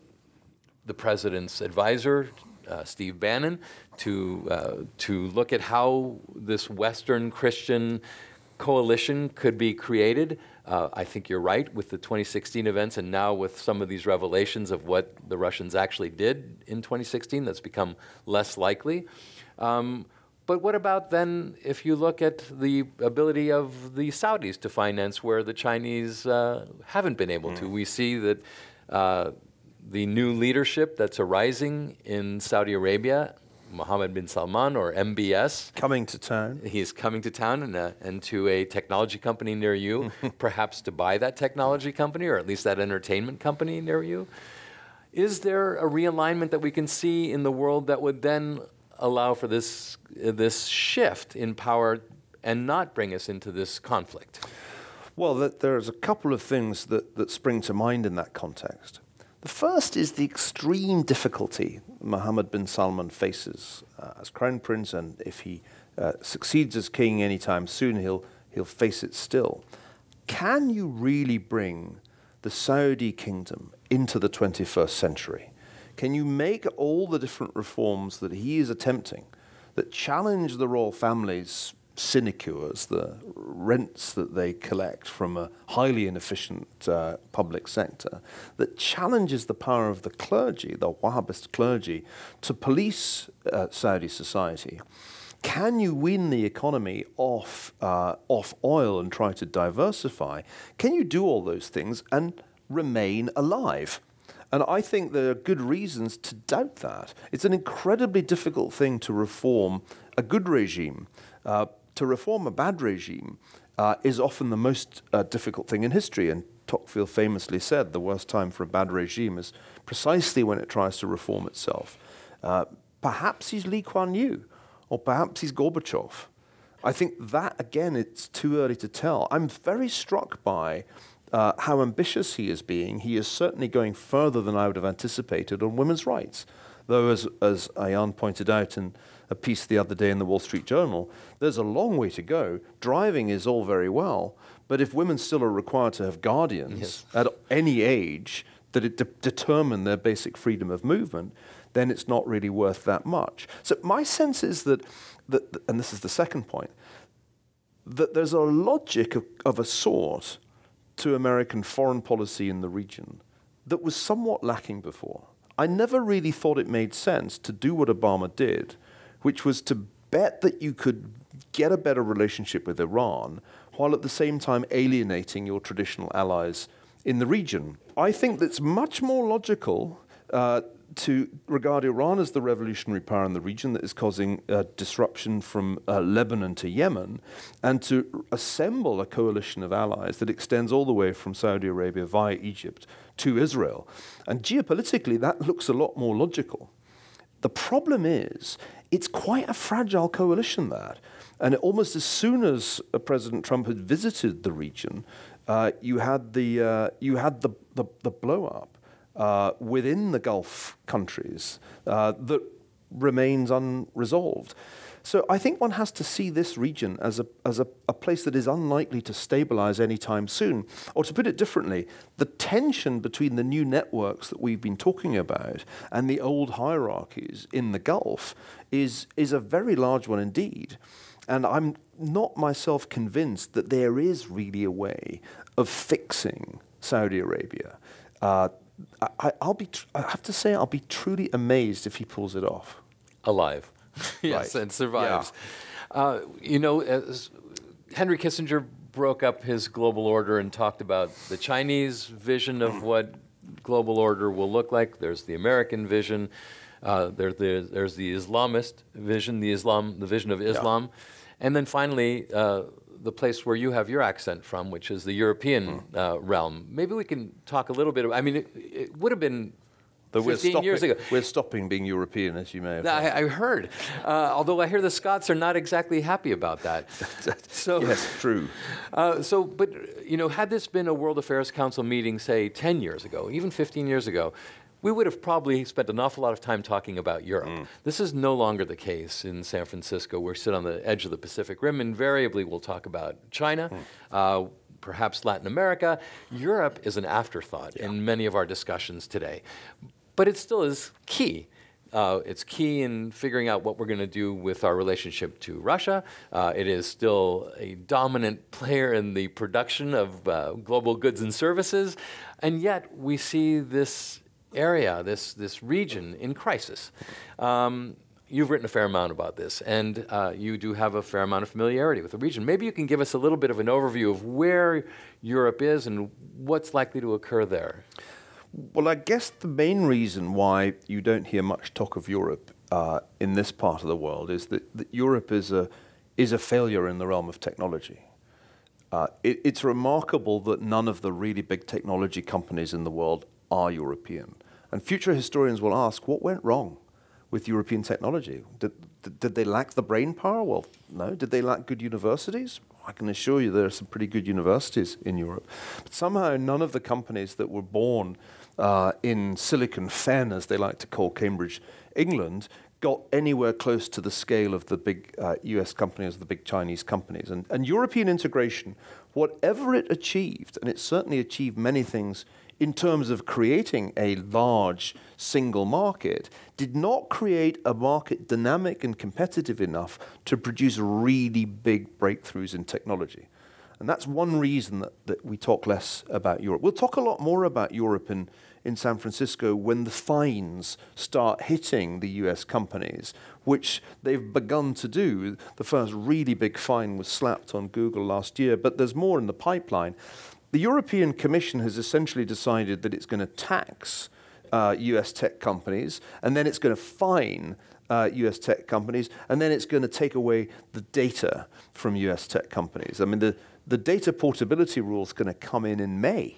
the president's advisor, uh, Steve Bannon, to uh, to look at how this Western Christian coalition could be created. Uh, I think you're right with the twenty sixteen events, and now with some of these revelations of what the Russians actually did in twenty sixteen, that's become less likely. Um, but what about then if you look at the ability of the Saudis to finance where the Chinese uh, haven't been able mm. to? We see that uh, the new leadership that's arising in Saudi Arabia, Mohammed bin Salman, or M B S. Coming to town. He's coming to town and, uh, and to a technology company near you, perhaps to buy that technology company, or at least that entertainment company near you. Is there a realignment that we can see in the world that would then allow for this, uh, this shift in power and not bring us into this conflict? Well, that there's a couple of things that, that spring to mind in that context. The first is the extreme difficulty Mohammed bin Salman faces uh, as crown prince, and if he uh, succeeds as king anytime soon, he'll he'll face it still. Can you really bring the Saudi kingdom into the twenty-first century? Can you make all the different reforms that he is attempting that challenge the royal family's sinecures, the rents that they collect from a highly inefficient uh, public sector, that challenges the power of the clergy, the Wahhabist clergy, to police uh, Saudi society? Can you win the economy off, uh, off oil and try to diversify? Can you do all those things and remain alive? And I think there are good reasons to doubt that. It's an incredibly difficult thing to reform a good regime. Uh, To reform a bad regime uh, is often the most uh, difficult thing in history. And Tocqueville famously said the worst time for a bad regime is precisely when it tries to reform itself. Uh, perhaps he's Lee Kuan Yew, or perhaps he's Gorbachev. I think that, again, it's too early to tell. I'm very struck by uh, how ambitious he is being. He is certainly going further than I would have anticipated on women's rights. Though, as, as Ayan pointed out in a piece the other day in the Wall Street Journal, there's a long way to go. Driving is all very well, but if women still are required to have guardians yes. at any age that it de- determine their basic freedom of movement, then it's not really worth that much. So my sense is that, that and this is the second point, that there's a logic of, of a sort to American foreign policy in the region that was somewhat lacking before. I never really thought it made sense to do what Obama did, which was to bet that you could get a better relationship with Iran while at the same time alienating your traditional allies in the region. I think that's much more logical uh, to regard Iran as the revolutionary power in the region that is causing uh, disruption from uh, Lebanon to Yemen, and to assemble a coalition of allies that extends all the way from Saudi Arabia via Egypt to Israel. And geopolitically, that looks a lot more logical. The problem is, it's quite a fragile coalition, that. And almost as soon as uh, President Trump had visited the region, uh, you had the uh, you had the the, the blow up uh, within the Gulf countries uh, that remains unresolved. So I think one has to see this region as a as a, a place that is unlikely to stabilize anytime soon. Or to put it differently, the tension between the new networks that we've been talking about and the old hierarchies in the Gulf is is a very large one indeed. And I'm not myself convinced that there is really a way of fixing Saudi Arabia. Uh, I, I'll be tr- I have to say I'll be truly amazed if he pulls it off. Alive. Yes, Right. and survives. Yeah. Uh, you know, as Henry Kissinger broke up his global order and talked about the Chinese vision of what global order will look like. There's the American vision. Uh, there, there, there's the Islamist vision, the Islam, the vision of Islam, yeah. And then finally, uh, the place where you have your accent from, which is the European mm. uh, realm. Maybe we can talk a little bit. About, I mean, it, it would have been. But we're stopping, years ago. we're stopping being European, as you may have heard. I, I heard. Uh, although I hear the Scots are not exactly happy about that. So, yes, true. Uh, so, but, you know, had this been a World Affairs Council meeting, say, ten years ago, even fifteen years ago, we would have probably spent an awful lot of time talking about Europe. Mm. This is no longer the case in San Francisco. We sit on the edge of the Pacific Rim. Invariably, we'll talk about China. Mm. Uh, perhaps Latin America. Europe is an afterthought yeah. in many of our discussions today. But it still is key. Uh, it's key in figuring out what we're going to do with our relationship to Russia. Uh, it is still a dominant player in the production of uh, global goods and services. And yet we see this area, this, this region in crisis. Um, you've written a fair amount about this, and uh, you do have a fair amount of familiarity with the region. Maybe you can give us a little bit of an overview of where Europe is and what's likely to occur there. Well, I guess the main reason why you don't hear much talk of Europe uh, in this part of the world is that, that Europe is a is a failure in the realm of technology. Uh, it, it's remarkable that none of the really big technology companies in the world are European. And future historians will ask, what went wrong with European technology? Did, did, did they lack the brain power? Well, no. Did they lack good universities? I can assure you there are some pretty good universities in Europe. But somehow none of the companies that were born uh, in Silicon Fen, as they like to call Cambridge, England, got anywhere close to the scale of the big uh, U S companies, the big Chinese companies. And, and European integration, whatever it achieved, and it certainly achieved many things in terms of creating a large single market, did not create a market dynamic and competitive enough to produce really big breakthroughs in technology. And that's one reason that, that we talk less about Europe. We'll talk a lot more about Europe in, in San Francisco when the fines start hitting the U S companies, which they've begun to do. The first really big fine was slapped on Google last year, but there's more in the pipeline. The European Commission has essentially decided that it's going to tax uh, U S tech companies, and then it's going to fine uh, U S tech companies, and then it's going to take away the data from U S tech companies. I mean, the, the data portability rule is going to come in in May.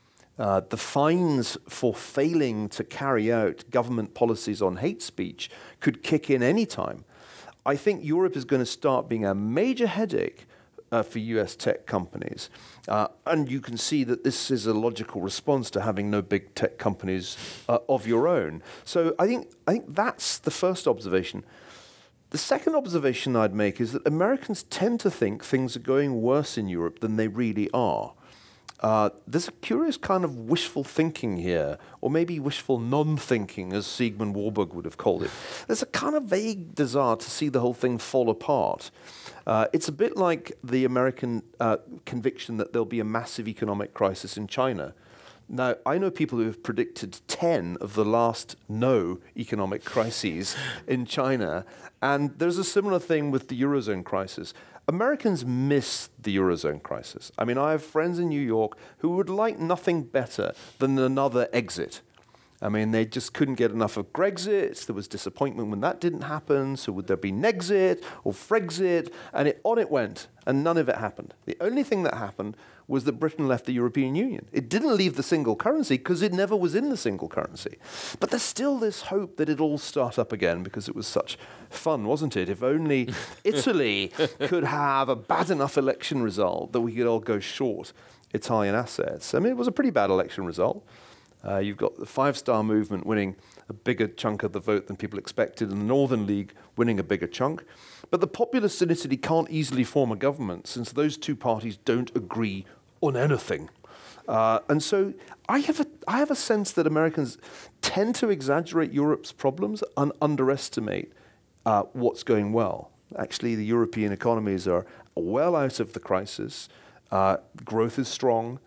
Uh, the fines for failing to carry out government policies on hate speech could kick in any time. I think Europe is going to start being a major headache Uh, for U S tech companies. Uh, and you can see that this is a logical response to having no big tech companies uh, of your own. So I think, I think that's the first observation. The second observation I'd make is that Americans tend to think things are going worse in Europe than they really are. uh, there's a curious kind of wishful thinking here, or maybe wishful non-thinking, as Sigmund Warburg would have called it. There's a kind of vague desire to see the whole thing fall apart. Uh, it's a bit like the American uh, conviction that there'll be a massive economic crisis in China. Now, I know people who have predicted ten of the last no economic crises in China, and there's a similar thing with the Eurozone crisis. Americans miss the Eurozone crisis. I mean, I have friends in New York who would like nothing better than another exit. I mean, they just couldn't get enough of Grexit. There was disappointment when that didn't happen. So would there be Nexit or Frexit? And it, on it went, and none of it happened. The only thing that happened was that Britain left the European Union. It didn't leave the single currency because it never was in the single currency. But there's still this hope that it'll all start up again because it was such fun, wasn't it? If only Italy could have a bad enough election result that we could all go short Italian assets. I mean, it was a pretty bad election result. Uh, you've got the Five Star Movement winning a bigger chunk of the vote than people expected, and the Northern League winning a bigger chunk. But the populists in Italy can't easily form a government since those two parties don't agree on anything. Uh, and so I have, a, I have a sense that Americans tend to exaggerate Europe's problems and underestimate uh, what's going well. Actually, the European economies are well out of the crisis. Uh, growth is strong.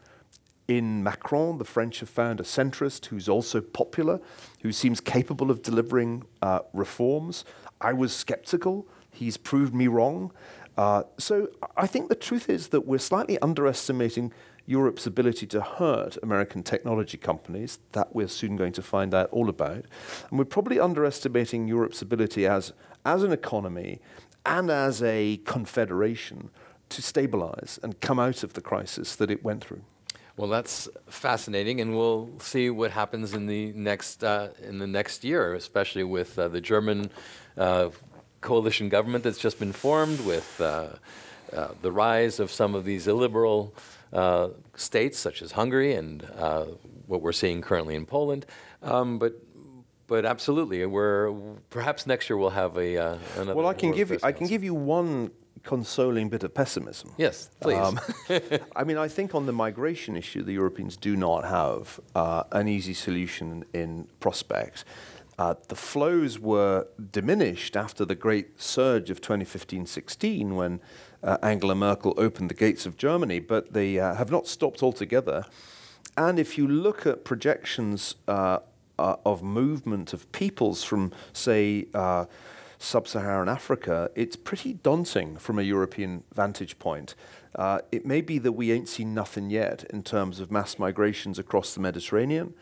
In Macron, the French have found a centrist who's also popular, who seems capable of delivering uh, reforms. I was skeptical. He's proved me wrong. Uh, so I think the truth is that we're slightly underestimating Europe's ability to hurt American technology companies. That we're soon going to find out all about. And we're probably underestimating Europe's ability as, as an economy and as a confederation to stabilize and come out of the crisis that it went through. Well, that's fascinating, and we'll see what happens in the next uh, in the next year, especially with uh, the German uh, coalition government that's just been formed, with uh, uh, the rise of some of these illiberal uh, states, such as Hungary, and uh, what we're seeing currently in Poland. Um, but but absolutely, we're perhaps next year we'll have a uh, another. Well, I can give you I can council. give you one consoling bit of pessimism. Yes, please. Um, I mean, I think on the migration issue, the Europeans do not have uh, an easy solution in prospect. Uh, the flows were diminished after the great surge of twenty fifteen sixteen when uh, Angela Merkel opened the gates of Germany, but they uh, have not stopped altogether. And if you look at projections uh, uh, of movement of peoples from, say, uh, Sub-Saharan Africa, it's pretty daunting from a European vantage point. Uh, it may be that we ain't seen nothing yet in terms of mass migrations across the Mediterranean,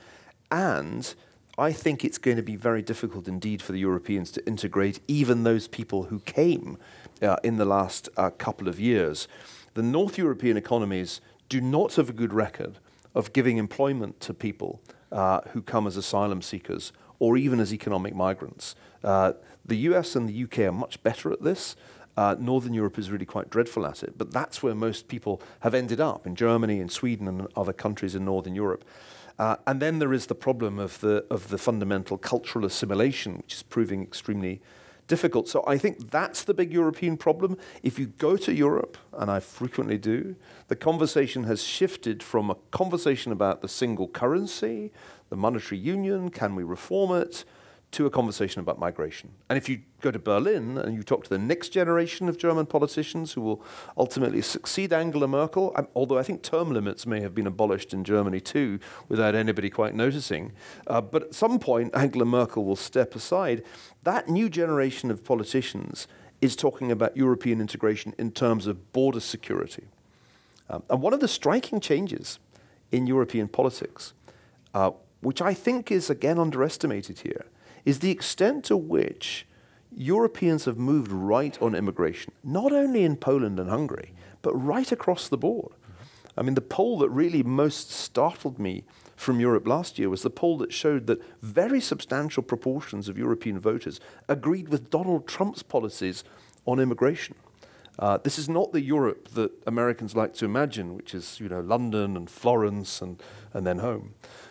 and I think it's going to be very difficult indeed for the Europeans to integrate even those people who came uh, in the last uh, couple of years. The North European economies do not have a good record of giving employment to people uh, who come as asylum seekers or even as economic migrants. Uh, the U S and the U K are much better at this. Uh, Northern Europe is really quite dreadful at it, but that's where most people have ended up, in Germany, in Sweden, and other countries in Northern Europe. Uh, and then there is the problem of the of the fundamental cultural assimilation, which is proving extremely difficult. So I think that's the big European problem. If you go to Europe, and I frequently do, the conversation has shifted from a conversation about the single currency, the monetary union, can we reform it, to a conversation about migration. And if you go to Berlin and you talk to the next generation of German politicians who will ultimately succeed Angela Merkel, um, although I think term limits may have been abolished in Germany too, without anybody quite noticing, uh, but at some point Angela Merkel will step aside. That new generation of politicians is talking about European integration in terms of border security. Um, and one of the striking changes in European politics, uh, which I think is again underestimated here, is the extent to which Europeans have moved right on immigration, not only in Poland and Hungary, but right across the board. I mean, the poll that really most startled me from Europe last year was the poll that showed that very substantial proportions of European voters agreed with Donald Trump's policies on immigration. Uh, this is not the Europe that Americans like to imagine, which is, you know, London and Florence and, and then home.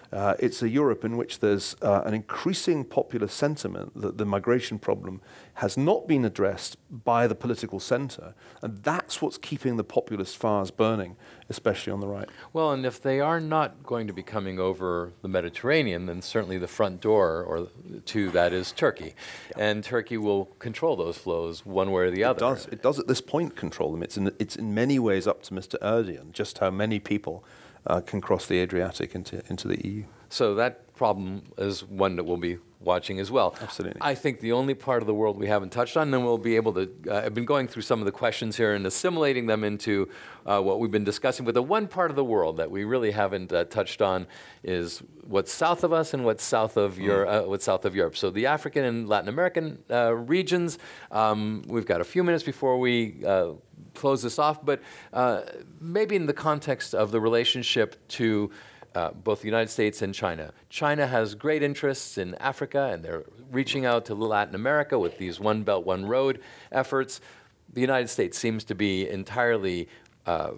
Uh, it's a Europe in which there's uh, an increasing popular sentiment that the migration problem has not been addressed by the political centre, and that's what's keeping the populist fires burning, especially on the right. Well, and if they are not going to be coming over the Mediterranean, then certainly the front door or to that is Turkey. Yeah. And Turkey will control those flows one way or the other. It does. It does at this point control them. It's in, it's in many ways up to Mister Erdogan just how many people uh, can cross the Adriatic into, into the E U. So that problem is one that we'll be watching as well. Absolutely. I think the only part of the world we haven't touched on, and we'll be able to, uh, I've been going through some of the questions here and assimilating them into uh, what we've been discussing, but the one part of the world that we really haven't uh, touched on is what's south of us and what's south of, mm. Euro- uh, what's south of Europe. So the African and Latin American uh, regions, um, we've got a few minutes before we uh, close this off, but uh, maybe in the context of the relationship to Uh, both the United States and China. China has great interests in Africa, and they're reaching out to Latin America with these One Belt, One Road efforts. The United States seems to be entirely uh,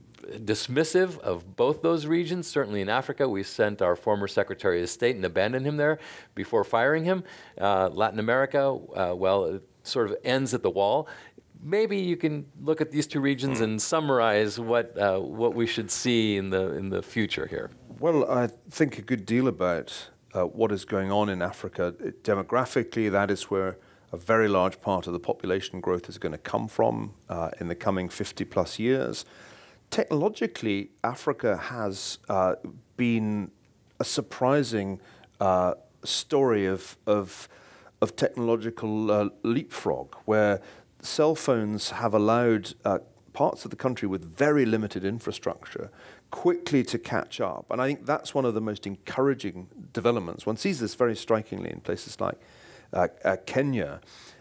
dismissive of both those regions. Certainly in Africa, we sent our former Secretary of State and abandoned him there before firing him. Uh, Latin America, uh, well, it sort of ends at the wall. Maybe you can look at these two regions mm. and summarize what uh, what we should see in the in the future here. Well, I think a good deal about uh, what is going on in Africa. It, demographically, that is where a very large part of the population growth is going to come from uh, in the coming fifty plus years. Technologically, Africa has uh, been a surprising uh, story of, of, of technological uh, leapfrog, where cell phones have allowed uh, parts of the country with very limited infrastructure quickly to catch up. And I think that's one of the most encouraging developments. One sees this very strikingly in places like uh, uh, Kenya.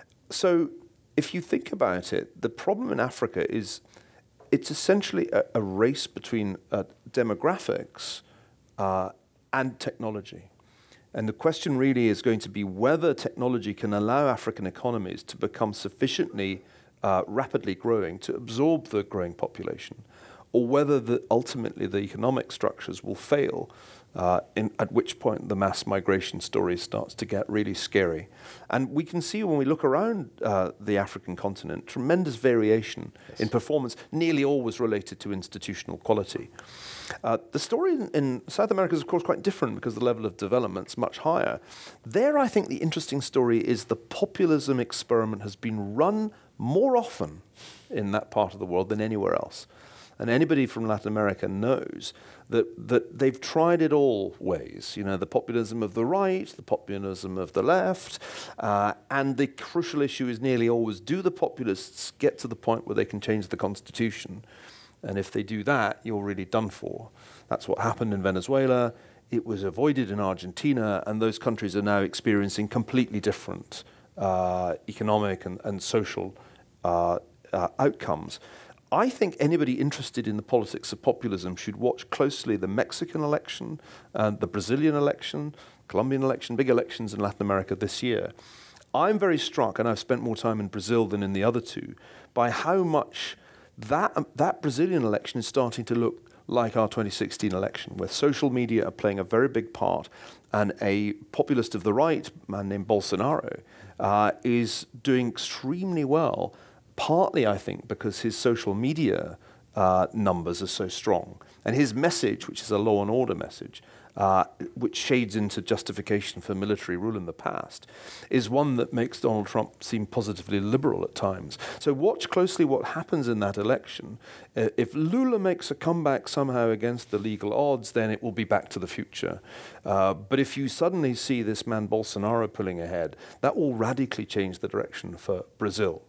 So if you think about it, the problem in Africa is it's essentially a, a race between uh, demographics uh, and technology. And the question really is going to be whether technology can allow African economies to become sufficiently uh, rapidly growing to absorb the growing population, or whether the, ultimately the economic structures will fail, uh, in, at which point the mass migration story starts to get really scary. And we can see when we look around uh, the African continent, tremendous variation yes. in performance, nearly always related to institutional quality. Uh, the story in, in South America is, of course, quite different because the level of development is much higher. There, I think the interesting story is the populism experiment has been run more often in that part of the world than anywhere else. And anybody from Latin America knows that, that they've tried it all ways. You know, the populism of the right, the populism of the left, uh, and the crucial issue is nearly always, do the populists get to the point where they can change the constitution? And if they do that, you're really done for. That's what happened in Venezuela. It was avoided in Argentina, and those countries are now experiencing completely different uh, economic and, and social uh, uh, outcomes. I think anybody interested in the politics of populism should watch closely the Mexican election, and the Brazilian election, Colombian election, big elections in Latin America this year. I'm very struck, and I've spent more time in Brazil than in the other two, by how much that, um, that Brazilian election is starting to look like our twenty sixteen election, where social media are playing a very big part, and a populist of the right, a man named Bolsonaro, uh, is doing extremely well. Partly, I think, because his social media uh, numbers are so strong. And his message, which is a law and order message, uh, which shades into justification for military rule in the past, is one that makes Donald Trump seem positively liberal at times. So watch closely what happens in that election. Uh, if Lula makes a comeback somehow against the legal odds, then it will be back to the future. Uh, but if you suddenly see this man Bolsonaro pulling ahead, that will radically change the direction for Brazil.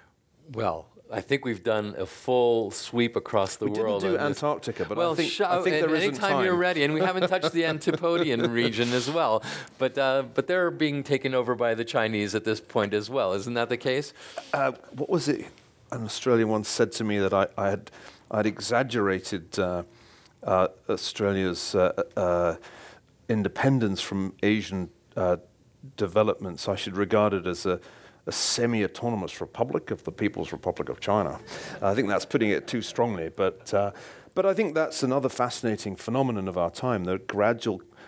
Well, I think we've done a full sweep across the we world. We didn't do Antarctica, but well, I think, sh- I think there isn't anytime time. you're ready, and we haven't touched the Antipodean region as well, but uh, but they're being taken over by the Chinese at this point as well. Isn't that the case? Uh, what was it? An Australian once said to me that I, I had I'd exaggerated uh, uh, Australia's uh, uh, independence from Asian uh, developments. I should regard it as a a semi-autonomous republic of the People's Republic of China. I think that's putting it too strongly, but uh, but I think that's another fascinating phenomenon of our time, the gradual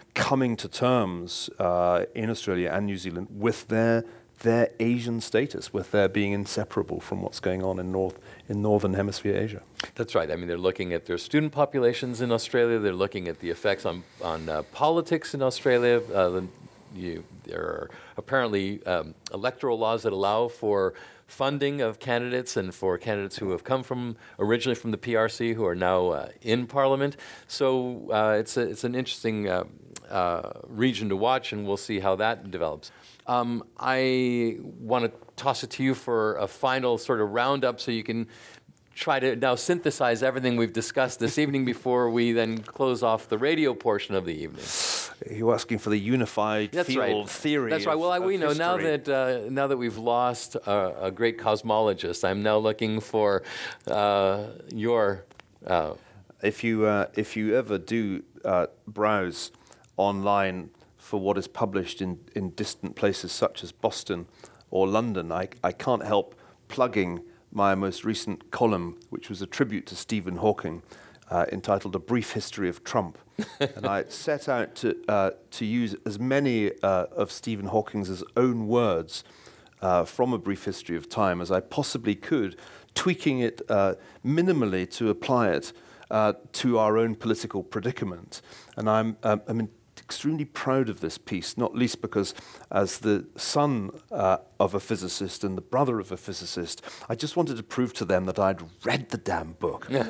coming to terms uh, in Australia and New Zealand with their their Asian status, with their being inseparable from what's going on in North in Northern Hemisphere Asia. That's right. I mean, they're looking at their student populations in Australia. They're looking at the effects on on uh, politics in Australia. Uh, the, you, there are apparently um, electoral laws that allow for funding of candidates and for candidates who have come from originally from the P R C who are now uh, in Parliament. So uh, it's a, it's an interesting uh, uh, region to watch, and we'll see how that develops. Um, I want to toss it to you for a final sort of roundup so you can try to now synthesize everything we've discussed this evening before we then close off the radio portion of the evening. You're asking for the unified That's field right. theory. That's right. Of, well, I, we know history. now that uh, now that we've lost uh, a great cosmologist, I'm now looking for uh, your. Uh, if you uh, if you ever do uh, browse online for what is published in, in distant places such as Boston or London, I I can't help plugging my most recent column, which was a tribute to Stephen Hawking, uh, entitled A Brief History of Trump. And I set out to uh, to use as many uh, of Stephen Hawking's own words uh, from A Brief History of Time as I possibly could, tweaking it uh, minimally to apply it uh, to our own political predicament. And I'm, um, I'm in extremely proud of this piece, not least because as the son uh, of a physicist and the brother of a physicist, I just wanted to prove to them that I'd read the damn book. uh,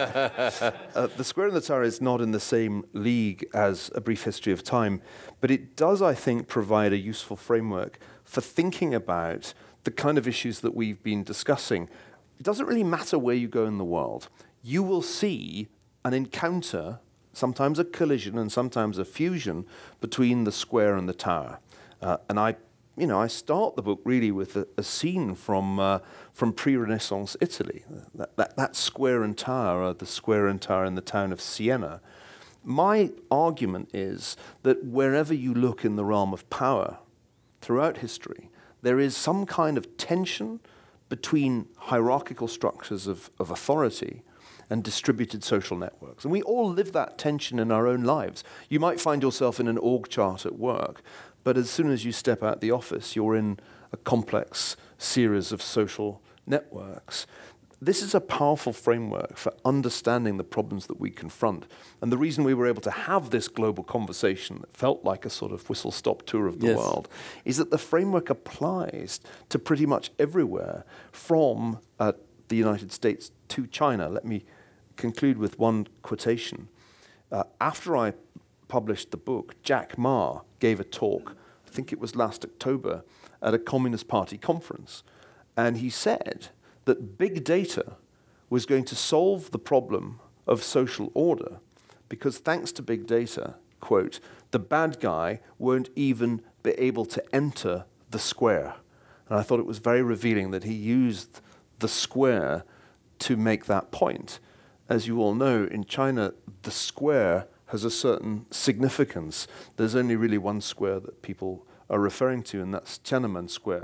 uh, the Square and the Tower is not in the same league as A Brief History of Time, but it does, I think, provide a useful framework for thinking about the kind of issues that we've been discussing. It doesn't really matter where you go in the world. You will see an encounter, sometimes a collision and sometimes a fusion between the square and the tower. Uh, and I, you know, I start the book really with a, a scene from uh, from pre-Renaissance Italy. That, that, that square and tower, uh, the square and tower in the town of Siena. My argument is that wherever you look in the realm of power throughout history, there is some kind of tension between hierarchical structures of, of authority and distributed social networks. And we all live that tension in our own lives. You might find yourself in an org chart at work, but as soon as you step out the office, you're in a complex series of social networks. This is a powerful framework for understanding the problems that we confront. And the reason we were able to have this global conversation that felt like a sort of whistle-stop tour of the yes. world is that the framework applies to pretty much everywhere from uh, the United States to China. Let me conclude with one quotation. Uh, after I published the book, Jack Ma gave a talk, I think it was last October, at a Communist Party conference. And he said that big data was going to solve the problem of social order because thanks to big data, quote, the bad guy won't even be able to enter the square. And I thought it was very revealing that he used the square to make that point. As you all know, in China, the square has a certain significance. There's only really one square that people are referring to, and that's Tiananmen Square.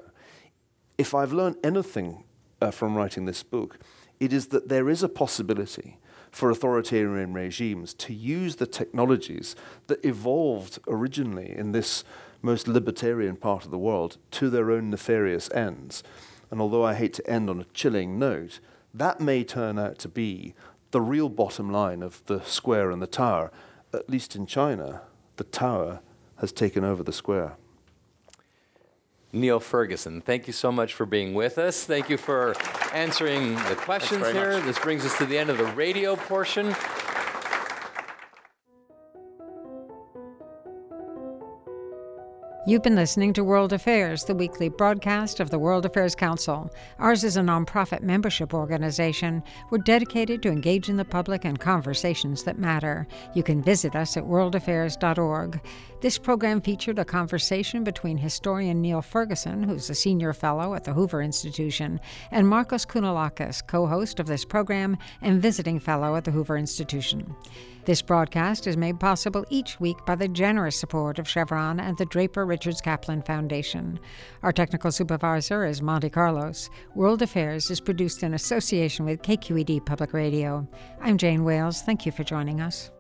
If I've learned anything uh, from writing this book, it is that there is a possibility for authoritarian regimes to use the technologies that evolved originally in this most libertarian part of the world to their own nefarious ends. And although I hate to end on a chilling note, that may turn out to be the real bottom line of the square and the tower. At least in China, the tower has taken over the square. Neil Ferguson, thank you so much for being with us. Thank you for answering the questions here. much. This brings us to the end of the radio portion. You've been listening to World Affairs, the weekly broadcast of the World Affairs Council. Ours is a nonprofit membership organization. We're dedicated to engaging the public in conversations that matter. You can visit us at world affairs dot org. This program featured a conversation between historian Neil Ferguson, who's a senior fellow at the Hoover Institution, and Markos Kounalakis, co-host of this program and visiting fellow at the Hoover Institution. This broadcast is made possible each week by the generous support of Chevron and the Draper Richards Kaplan Foundation. Our technical supervisor is Monte Carlos. World Affairs is produced in association with K Q E D Public Radio. I'm Jane Wales. Thank you for joining us.